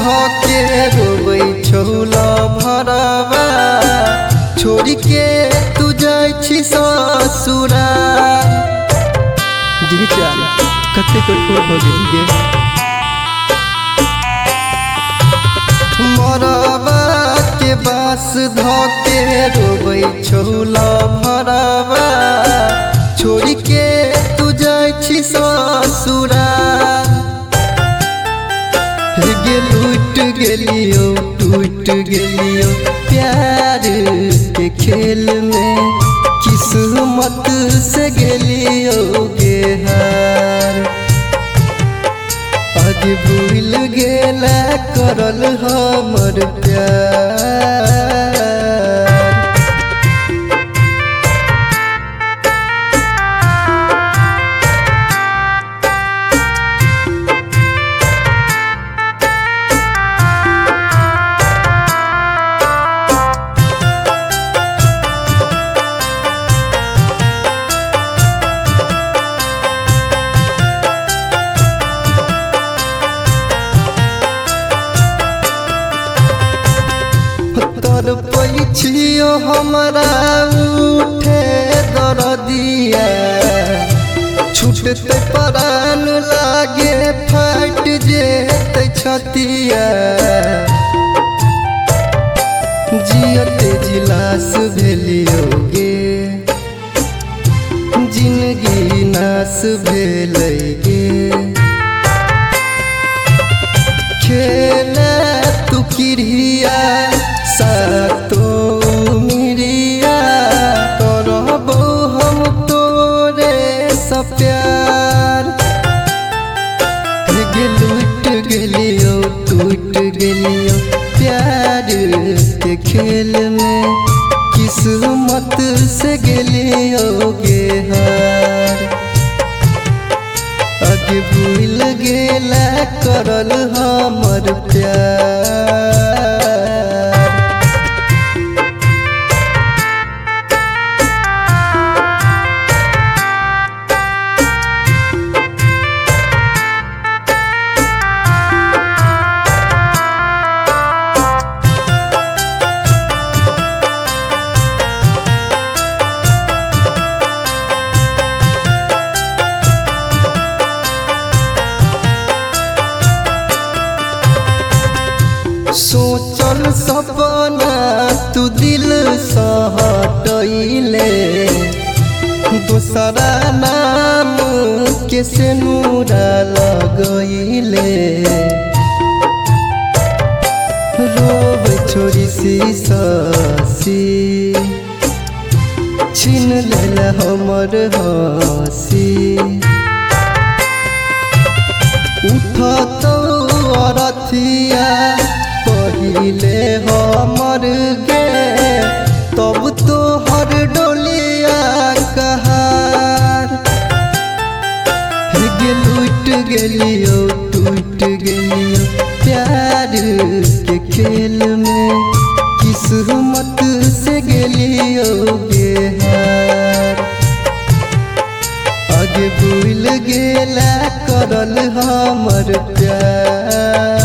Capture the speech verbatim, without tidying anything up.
धके रोबै छौला भरवा छोड़ के तू जाय छी ससुरा। जी जान कते कठोर हो गेलिए मरवा के बास धके रोबै छौला भरवा छोड़ के तू जाय छी ससुरा। गे लूट गेलियो टूट गेलियो प्यार के खेल में किस्मत से गेलियो गे हार। आज भूल गेला करल हमर प्यार। पैछियो हमरा उठे दरदिया छूटते परान लागे फाट जेते छतिया। जियते जिलास भेलियो गे जिंदगी नाश भेलै गे। खेला तू किरिया सातो मिरिया करबो हम तोरे सा प्यार। गे लूट गेलियो टूट गेलियो प्यार के खेल में किस्मत से गेलियो गे हार। आगे भूल गेला करल हमर प्यार। सोचल सपना तू दिल से हटैले दूसरा नाम के सिनुरा लगैले। रोब छोड़ी सी ससी छीन लेला हमर हंसी। उठत अरथिया पहिले हमर गे तब तो हर डोलिया कहार। गे लूट गेलियो टूट गेलियो प्यार के खेल में किस्मत से गेलियो गे हार। आगे भूल गेला करल हमर प्यार।